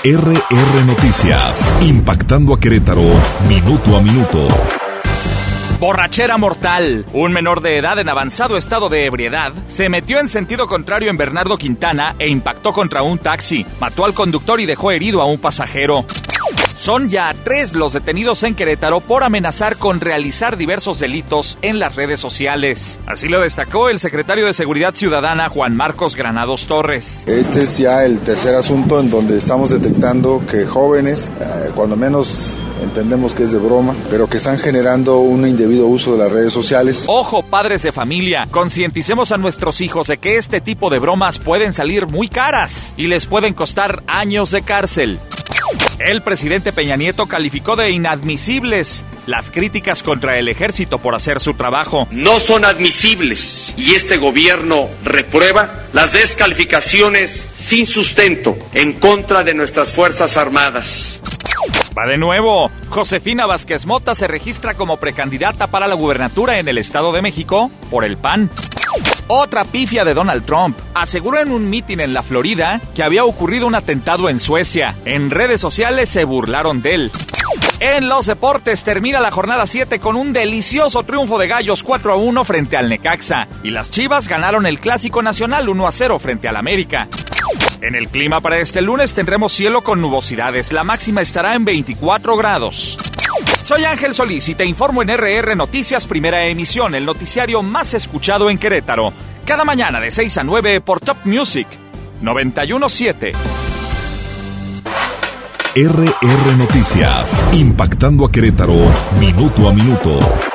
RR Noticias, impactando a Querétaro, minuto a minuto. Borrachera mortal. Un menor de edad en avanzado estado de ebriedad se metió en sentido contrario en Bernardo Quintana e impactó contra un taxi. Mató al conductor y dejó herido a un pasajero. Son ya 3 los detenidos en Querétaro por amenazar con realizar diversos delitos en las redes sociales. Así lo destacó el secretario de Seguridad Ciudadana, Juan Marcos Granados Torres. Este es ya el tercer asunto en donde estamos detectando que jóvenes, cuando menos entendemos que es de broma, pero que están generando un indebido uso de las redes sociales. Ojo, padres de familia, concienticemos a nuestros hijos de que este tipo de bromas pueden salir muy caras y les pueden costar años de cárcel. El presidente Peña Nieto calificó de inadmisibles las críticas contra el ejército por hacer su trabajo. No son admisibles y este gobierno reprueba las descalificaciones sin sustento en contra de nuestras Fuerzas Armadas. Va de nuevo. Josefina Vázquez Mota se registra como precandidata para la gubernatura en el Estado de México por el PAN. Otra pifia de Donald Trump. Aseguró en un mitin en la Florida que había ocurrido un atentado en Suecia. En redes sociales se burlaron de él. En los deportes termina la jornada 7 con un delicioso triunfo de Gallos 4-1 frente al Necaxa. Y las Chivas ganaron el Clásico Nacional 1-0 frente al América. En el clima para este lunes tendremos cielo con nubosidades. La máxima estará en 24 grados. Soy Ángel Solís y te informo en RR Noticias Primera Emisión, el noticiario más escuchado en Querétaro. Cada mañana de 6 a 9 por Top Music 91.7. RR Noticias, impactando a Querétaro, minuto a minuto.